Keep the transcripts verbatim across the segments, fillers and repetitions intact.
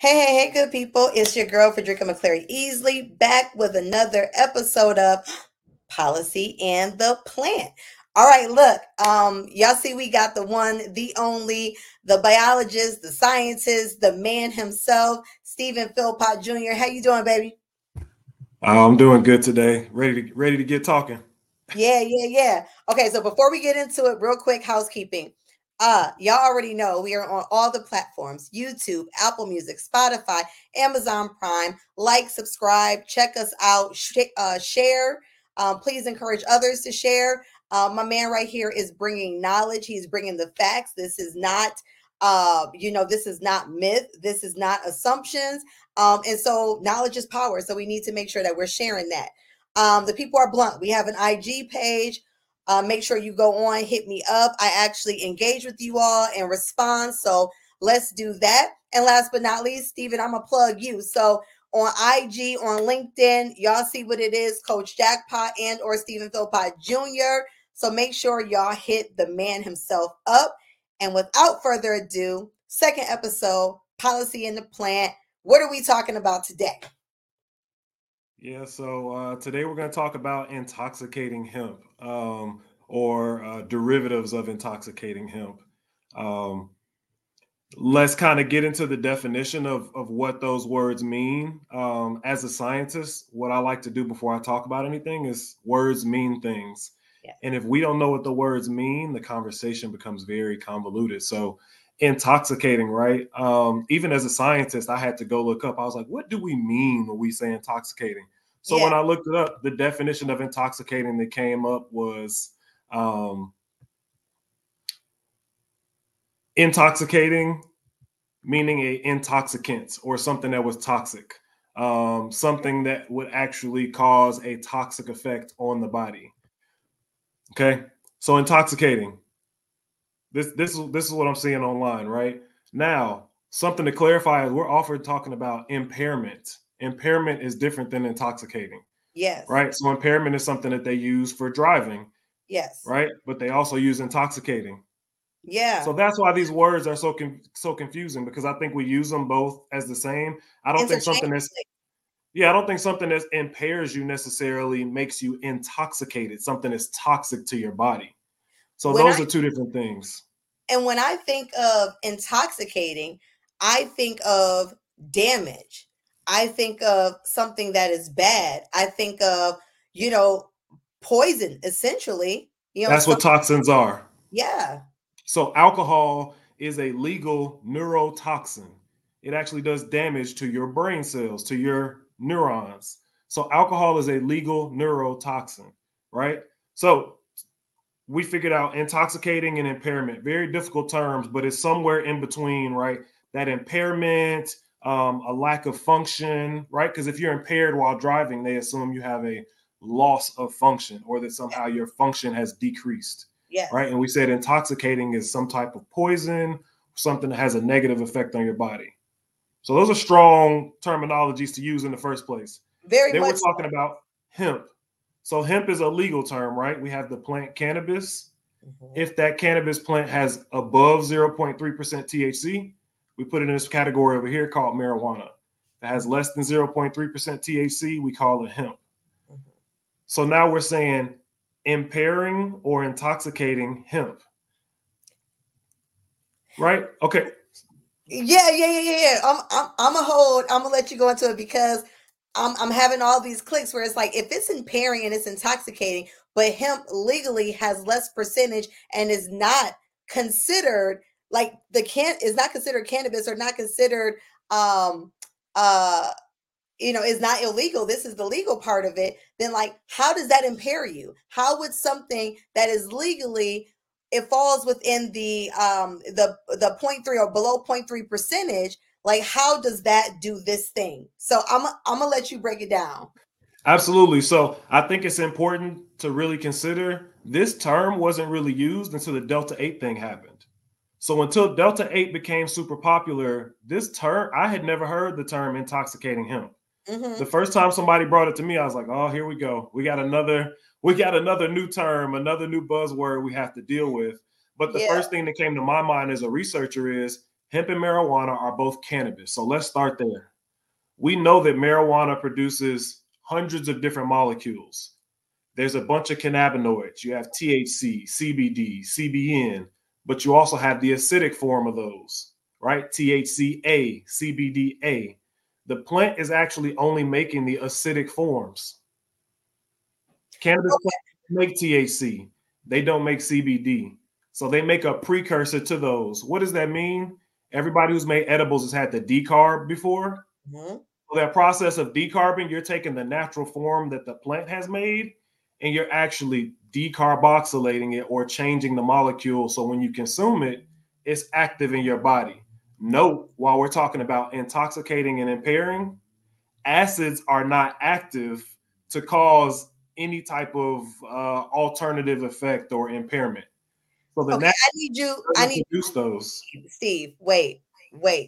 Hey, hey, hey, good people. It's your girl, Frederica McClary Easley, back with another episode of Policy and the Plant. All right, look, um, y'all see we got the one, the only, the biologist, the scientist, the man himself, Stephen Philpott Junior How you doing, baby? Uh, I'm doing good today. Ready to ready to get talking. Yeah, yeah, yeah. Okay, so before we get into it, real quick housekeeping. Uh, y'all already know we are on all the platforms: YouTube, Apple Music, Spotify, Amazon Prime. Like, subscribe, check us out, sh- uh, share. Um, please encourage others to share. Uh, my man right here is bringing knowledge. He's bringing the facts. This is not, uh, you know, this is not myth. This is not assumptions. Um, and so knowledge is power. So we need to make sure that we're sharing that. Um, the people are blunt. We have an I G page. Uh, make sure you go on, hit me up. I actually engage with you all and respond. So let's do that. And last but not least, Stephen, I'm gonna plug you. So on I G, on LinkedIn, y'all see what it is, Coach Jackpot and or Stephen Philpott Junior So make sure y'all hit the man himself up. And without further ado, second episode, Policy in the Plant. What are we talking about today? Yeah, so uh, today we're going to talk about intoxicating hemp um, or uh, derivatives of intoxicating hemp. Um, let's kind of get into the definition of, of what those words mean. Um, as a scientist, what I like to do before I talk about anything is words mean things. Yes. And if we don't know what the words mean, the conversation becomes very convoluted. So, intoxicating, right? Um, even as a scientist, I had to go look up. I was like, what do we mean when we say intoxicating? So, Yeah. when I looked it up, the definition of intoxicating that came up was um, intoxicating meaning a intoxicant or something that was toxic, um, something that would actually cause a toxic effect on the body. Okay, so intoxicating. This this is this is what I'm seeing online right now. Something to clarify is we're often talking about impairment. Impairment is different than intoxicating, Yes. right? So impairment is something that they use for driving, Yes. right? But they also use intoxicating. Yeah. So that's why these words are so con- so confusing because I think we use them both as the same. I don't think something that's Interchangeably. yeah, I don't think something that impairs you necessarily makes you intoxicated. Something that's toxic to your body. So When I those are two different things. and when I think of intoxicating, I think of damage. I think of something that is bad. I think of, you know, poison essentially. You know, That's some what toxins are. yeah. So alcohol is a legal neurotoxin. It actually does damage to your brain cells, to your neurons. So alcohol is a legal neurotoxin, right? So we figured out intoxicating and impairment, very difficult terms, but it's somewhere in between, right? That impairment, um, a lack of function, right? Because if you're impaired while driving, they assume you have a loss of function or that Yeah. somehow your function has decreased, Yes. right? And we said intoxicating is some type of poison, something that has a negative effect on your body. So those are strong terminologies to use in the first place. Very Then we're much talking so. about hemp. So hemp is a legal term, right? We have the plant cannabis. Mhm. If that cannabis plant has above zero point three percent T H C, we put it in this category over here called marijuana. If it has less than zero point three percent T H C, we call it hemp. Mhm. So now we're saying impairing or intoxicating hemp, right? Okay. Yeah, yeah, yeah, yeah, yeah. I'm, I'm, I'm a hold. I'm gonna let you go into it because I'm, I'm having all these clicks where it's like if it's impairing and it's intoxicating, but hemp legally has less percentage and is not considered like the can is not considered cannabis or not considered um uh you know is not illegal. This is the legal part of it. Then like how does that impair you? How would something that is legally it falls within the um the the zero point three or below zero point three percentage, like how does that do this thing? So i'm i'm gonna let you break it down. Absolutely. So I think it's important to really consider this term wasn't really used until the Delta eight thing happened. So until Delta eight became super popular, this term, I had never heard the term intoxicating hemp. The Mm-hmm. first time somebody brought it to me, I was like, "Oh, here we go. We got another we got another new term, another new buzzword we have to deal with." But the Yeah. first thing that came to my mind as a researcher is hemp and marijuana are both cannabis. So let's start there. We know that marijuana produces hundreds of different molecules. There's a bunch of cannabinoids. You have T H C, C B D, C B N, but you also have the acidic form of those, right? T H C A, C B D A. The plant is actually only making the acidic forms. Cannabis Okay. plants make T H C. They don't make C B D. So they make a precursor to those. What does that mean? Everybody who's made edibles has had to decarb before. Mhm. So that process of decarbing, you're taking the natural form that the plant has made and you're actually decarboxylating it or changing the molecule. So when you consume it, it's active in your body. Note, while we're talking about intoxicating and impairing, acids are not active to cause any type of uh, alternative effect or impairment. So the Okay, natural I need you. I doesn't need produce those. Steve. Wait, wait,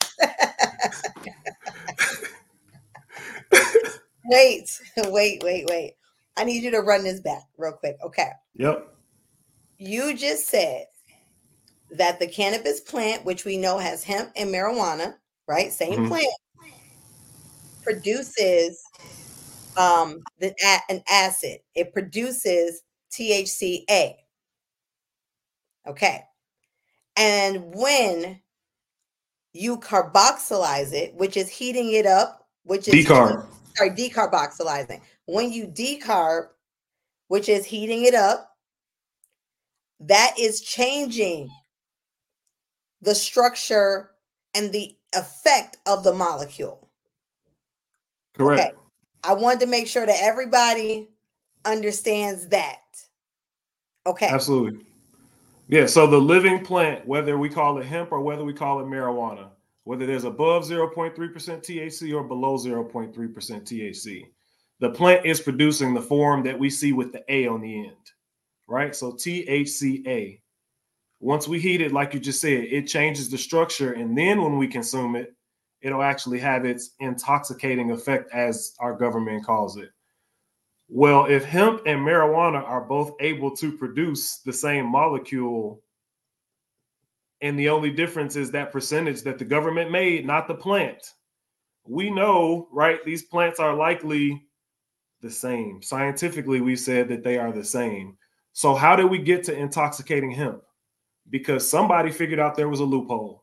wait, wait, wait, wait. I need you to run this back real quick. Okay, Yep. you just said that the cannabis plant, which we know has hemp and marijuana, right? Same Mhm. plant, produces um the a- an acid. It produces T H C A. Okay. And when you carboxylize it, which is heating it up, which is heating, Decarb. sorry, decarboxylizing. When you decarb, which is heating it up, that is changing the structure and the effect of the molecule. Okay. Correct. I wanted to make sure that everybody understands that. Okay. Absolutely. Yeah. So the living plant, whether we call it hemp or whether we call it marijuana, whether there's above zero point three percent T H C or below zero point three percent T H C, the plant is producing the form that we see with the A on the end, right? So T H C A. Once we heat it, like you just said, it changes the structure. And then when we consume it, it'll actually have its intoxicating effect, as our government calls it. Well, if hemp and marijuana are both able to produce the same molecule, and the only difference is that percentage that the government made, not the plant, we know, right? These plants are likely the same. Scientifically, we said that they are the same. So, how did we get to intoxicating hemp? Because somebody figured out there was a loophole.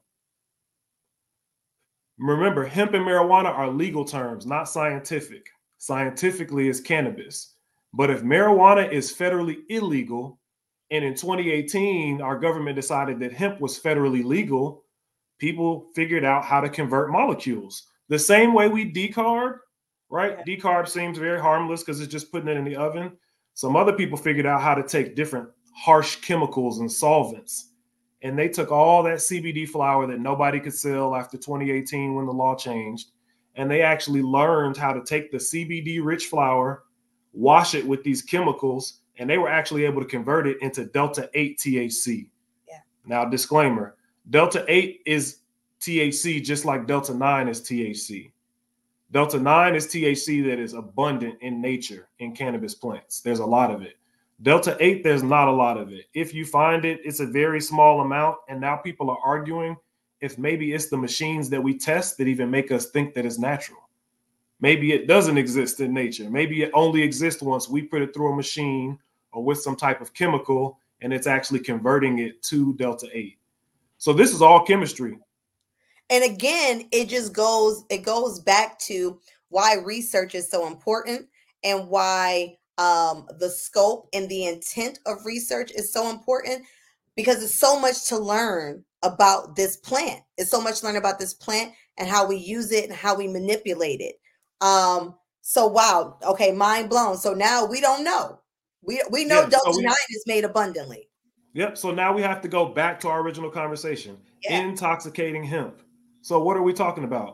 Remember, hemp and marijuana are legal terms, not scientific. Scientifically, it's cannabis. But if marijuana is federally illegal, and in twenty eighteen, our government decided that hemp was federally legal, people figured out how to convert molecules. The same way we decarb, right? Yeah. Decarb seems very harmless because it's just putting it in the oven. Some other people figured out how to take different harsh chemicals and solvents, and they took all that C B D flower that nobody could sell after twenty eighteen when the law changed, and they actually learned how to take the C B D rich flower, wash it with these chemicals, and they were actually able to convert it into delta eight T H C. Yeah. Now, disclaimer, delta eight is T H C just like delta nine is T H C. Delta nine is T H C that is abundant in nature in cannabis plants. There's a lot of it. Delta eight, there's not a lot of it. If you find it, it's a very small amount. And now people are arguing if maybe it's the machines that we test that even make us think that it's natural. Maybe it doesn't exist in nature. Maybe it only exists once we put it through a machine or with some type of chemical, and it's actually converting it to delta eight. So this is all chemistry. And again, it just goes, it goes back to why research is so important and why um, the scope and the intent of research is so important, because it's so much to learn about this plant. It's so much to learn about this plant and how we use it and how we manipulate it. Um, so wow, okay, mind blown. So now we don't know. We we know Yeah. So Delta we, nine is made abundantly. yep. So now we have to go back to our original conversation. Yeah. Intoxicating hemp. So what are we talking about?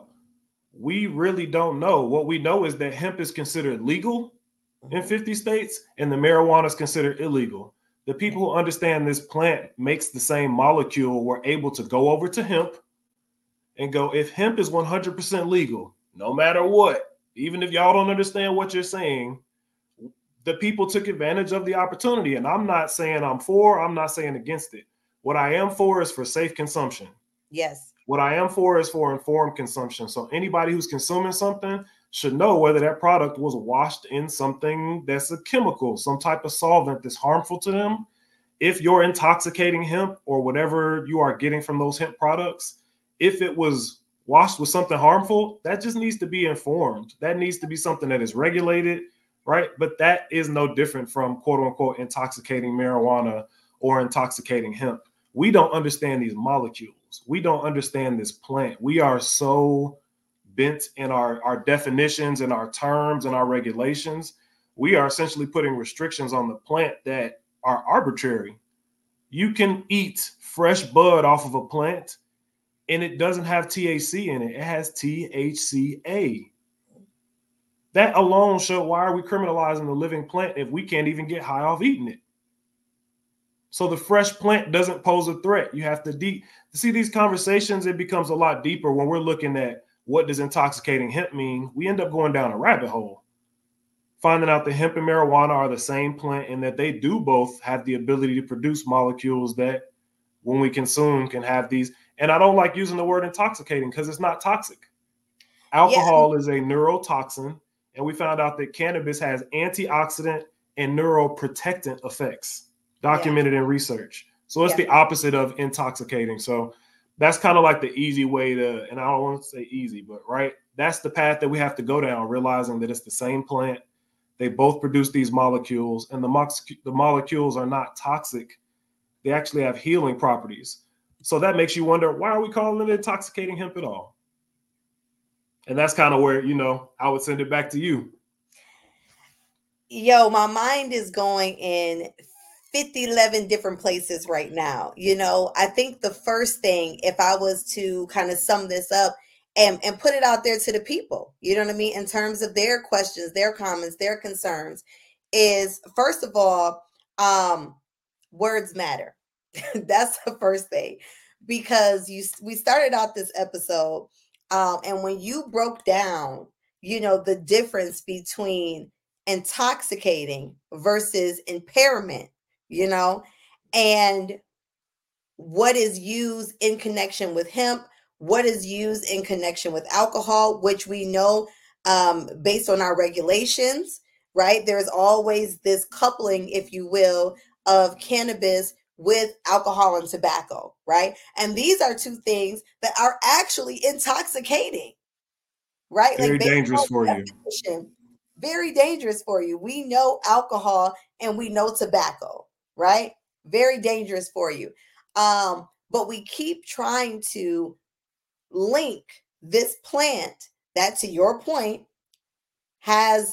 We really don't know. What we know is that hemp is considered legal in fifty states and the marijuana is considered illegal. The people who understand this plant makes the same molecule were able to go over to hemp and go, if hemp is one hundred percent legal, no matter what, even if y'all don't understand what you're saying, the people took advantage of the opportunity. And I'm not saying I'm for, I'm not saying against it. What I am for is for safe consumption. Yes. What I am for is for informed consumption. So anybody who's consuming something should know whether that product was washed in something that's a chemical, some type of solvent that's harmful to them. If you're intoxicating hemp or whatever you are getting from those hemp products, if it was washed with something harmful, that just needs to be informed. That needs to be something that is regulated, right? But that is no different from quote unquote intoxicating marijuana or intoxicating hemp. We don't understand these molecules. We don't understand this plant. We are so bent in our, our definitions and our terms and our regulations. We are essentially putting restrictions on the plant that are arbitrary. You can eat fresh bud off of a plant and it doesn't have T H C in it. It has T H C A. That alone shows why are we criminalizing the living plant if we can't even get high off eating it? So the fresh plant doesn't pose a threat. You have to de- see these conversations. It becomes a lot deeper when we're looking at what does intoxicating hemp mean. We end up going down a rabbit hole, finding out that hemp and marijuana are the same plant and that they do both have the ability to produce molecules that when we consume can have these. And I don't like using the word intoxicating because it's not toxic. Alcohol yeah. is a neurotoxin. And we found out that cannabis has antioxidant and neuroprotectant effects documented yeah. in research. So it's yeah. the opposite of intoxicating. So that's kind of like the easy way to, and I don't want to say easy, but right, that's the path that we have to go down, realizing that it's the same plant. They both produce these molecules, and the, mo- the molecules are not toxic. They actually have healing properties. So that makes you wonder, why are we calling it intoxicating hemp at all? And that's kind of where, you know, I would send it back to you. Yo, my mind is going in fifty, eleven different places right now. You know, I think the first thing, if I was to kind of sum this up and, and put it out there to the people, you know what I mean, in terms of their questions, their comments, their concerns, is first of all, um, words matter. That's the first thing, because you we started out this episode, um, and when you broke down, you know, the difference between intoxicating versus impairment, you know, and what is used in connection with hemp, what is used in connection with alcohol, which we know um, based on our regulations, right? There's always this coupling, if you will, of cannabis with alcohol and tobacco, right? And these are two things that are actually intoxicating, right? Very like dangerous for you. Very dangerous for you. We know alcohol and we know tobacco, right? Very dangerous for you. Um, but we keep trying to link this plant that, to your point, has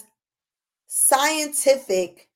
scientific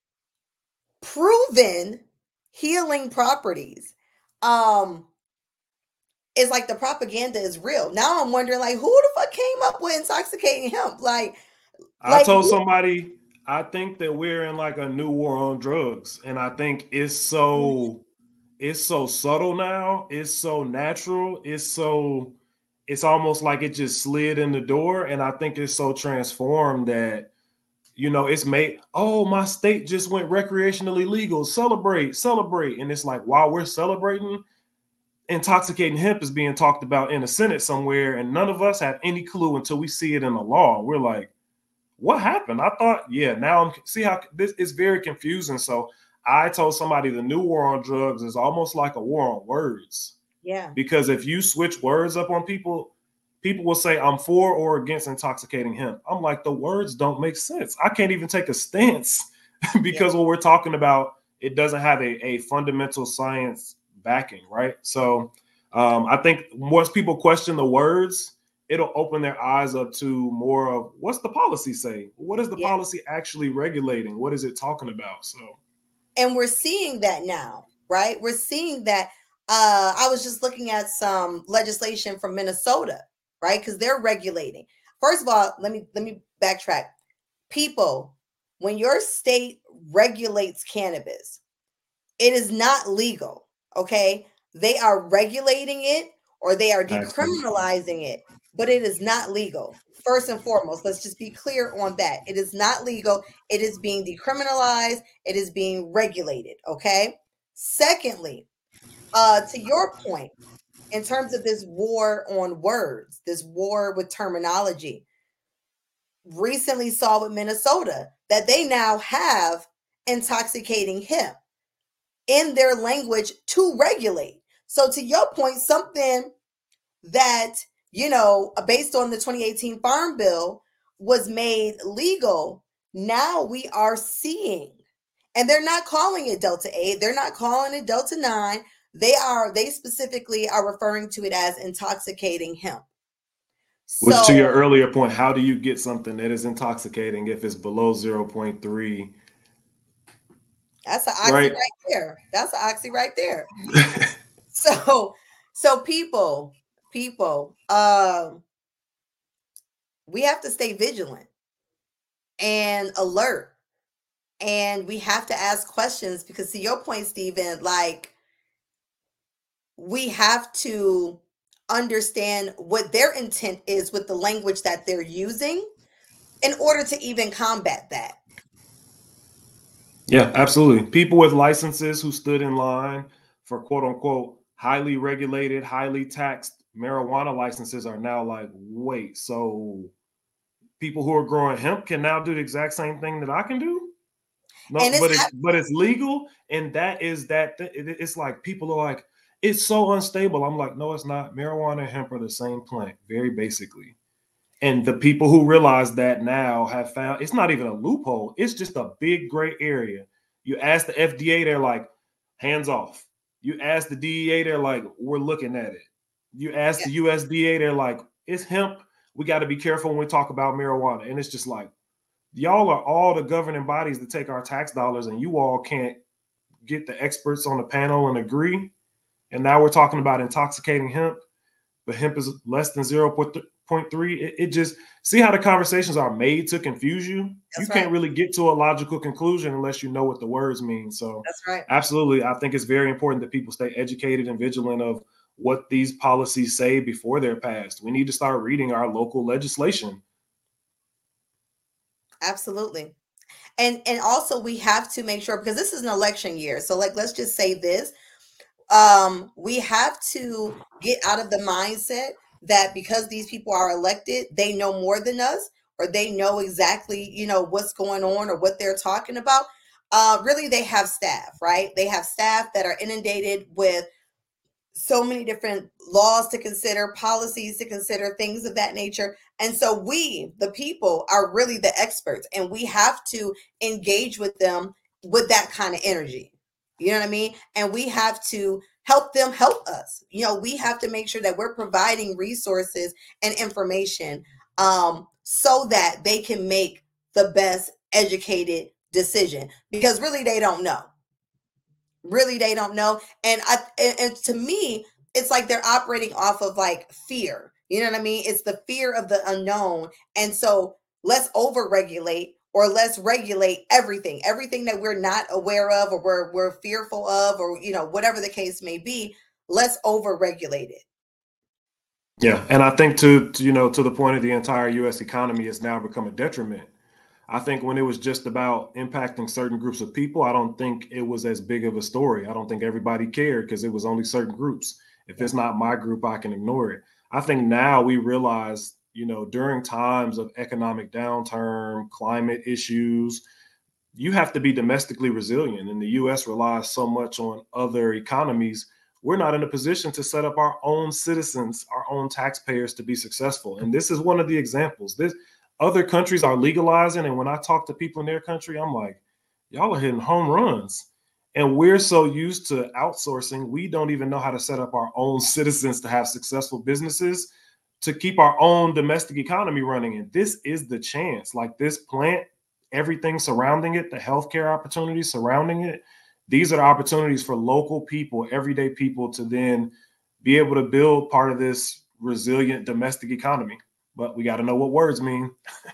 proven healing properties. Um, it's like the propaganda is real. Now I'm wondering, like, who the fuck came up with intoxicating hemp? Like, I like, told somebody, I think that we're in like a new war on drugs. And I think it's so, it's so subtle now. It's so natural. It's so, it's almost like it just slid in the door. And I think it's so transformed that, you know, it's made, oh, my state just went recreationally legal. Celebrate, celebrate. And it's like, while we're celebrating, intoxicating hemp is being talked about in a Senate somewhere. And none of us have any clue until we see it in the law. We're like, what happened? I thought, yeah, now I'm see how this is very confusing. So I told somebody the new war on drugs is almost like a war on words. Yeah. Because if you switch words up on people, people will say I'm for or against intoxicating hemp. I'm like, the words don't make sense. I can't even take a stance because yeah. what we're talking about, it doesn't have a, a fundamental science backing, right? So um, I think once people question the words, it'll open their eyes up to more of what's the policy say? What is the yeah. policy actually regulating? What is it talking about? So, and we're seeing that now, right? We're seeing that. Uh, I was just looking at some legislation from Minnesota, right? Because they're regulating. First of all, let me let me backtrack. People, when your state regulates cannabis, it is not legal. Okay, they are regulating it or they are decriminalizing it, but it is not legal. First and foremost, let's just be clear on that. It is not legal. It is being decriminalized. It is being regulated. Okay. Secondly, uh, to your point, in terms of this war on words, this war with terminology. Recently saw with Minnesota that they now have intoxicating hemp in their language to regulate. So to your point, something that, you know, based on the twenty eighteen Farm Bill was made legal, now we are seeing, and they're not calling it Delta eight, they're not calling it Delta nine, they are, they specifically are referring to it as intoxicating hemp. Which, to your So earlier point, how do you get something that is intoxicating if it's below zero point three? that's an oxy Right. right there. That's an oxy right there. So, so people, people, um, we have to stay vigilant and alert, and we have to ask questions because, to your point, Stephen, like we have to understand what their intent is with the language that they're using in order to even combat that. Yeah, absolutely. People with licenses who stood in line for quote unquote highly regulated, highly taxed marijuana licenses are now like, wait, so people who are growing hemp can now do the exact same thing that I can do? No, And it's but it's but it's legal, and that is that th- it- it's like people are like, it's so unstable. I'm like, no, it's not. Marijuana and hemp are the same plant, very basically. And the people who realize that now have found it's not even a loophole, it's just a big gray area. You ask the F D A, they're like, hands off. You ask the D E A, they're like, we're looking at it. You ask yeah, the U S D A, they're like, it's hemp. We got to be careful when we talk about marijuana. And it's just like, y'all are all the governing bodies that take our tax dollars, and you all can't get the experts on the panel and agree. And now we're talking about intoxicating hemp, but hemp is less than zero point three. It, it just, see how the conversations are made to confuse you. You that's can't right. really get to a logical conclusion unless you know what the words mean. So, That's right. absolutely, I think it's very important that people stay educated and vigilant of what these policies say before they're passed. We need to start reading our local legislation. Absolutely. And and also we have to make sure, because this is an election year. So like let's just say this, um we have to get out of the mindset that because these people are elected they know more than us, or they know exactly, you know, what's going on or what they're talking about. Uh really, they have staff, right? They have staff that are inundated with so many different laws to consider, policies to consider, things of that nature. And so we, the people, are really the experts, and we have to engage with them with that kind of energy. You know what I mean? And we have to help them help us. You know, we have to make sure that we're providing resources and information, um, so that they can make the best educated decision, because really they don't know. Really, they don't know. And I and, and to me, it's like they're operating off of like fear. You know what I mean? It's the fear of the unknown. And so let's overregulate, or let's regulate everything, everything that we're not aware of, or we're we're fearful of, or you know, whatever the case may be, let's overregulate it. Yeah, and I think to, to you know to the point of the entire U S economy, it's now become a detriment. I think when it was just about impacting certain groups of people, I don't think it was as big of a story. I don't think everybody cared because it was only certain groups. If Yeah. it's not my group, I can ignore it. I think now we realize, you know, during times of economic downturn, climate issues, you have to be domestically resilient. And the U S relies so much on other economies. We're not in a position to set up our own citizens, our own taxpayers to be successful. And this is one of the examples. This other countries are legalizing. And when I talk to people in their country, I'm like, y'all are hitting home runs. And we're so used to outsourcing, we don't even know how to set up our own citizens to have successful businesses to keep our own domestic economy running. And this is the chance. Like this plant, everything surrounding it, the healthcare opportunities surrounding it, these are the opportunities for local people, everyday people, to then be able to build part of this resilient domestic economy. But we got to know what words mean.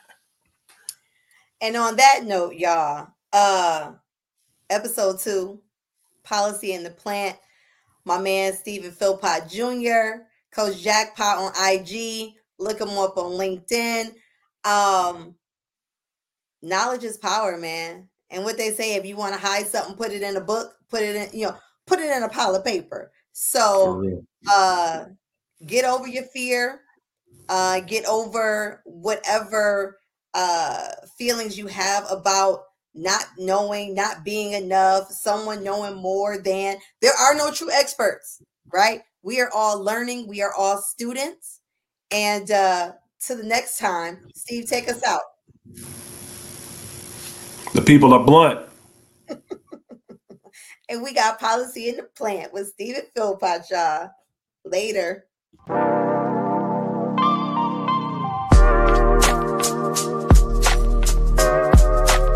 And on that note, y'all, uh, episode two, policy in the plant. My man Stephen Philpott Junior, Coach Jackpot on I G. Look him up on LinkedIn. Um, knowledge is power, man. And what they say, if you want to hide something, put it in a book, put it in, you know, put it in a pile of paper. So uh, get over your fear. Uh, get over whatever uh, feelings you have about not knowing, not being enough, someone knowing more than. There are no true experts, right? We are all learning. We are all students. And uh, to the next time, Steve, take us out. The people are blunt. And we got Policy in the Plant with Stephen Philpott, y'all. Later.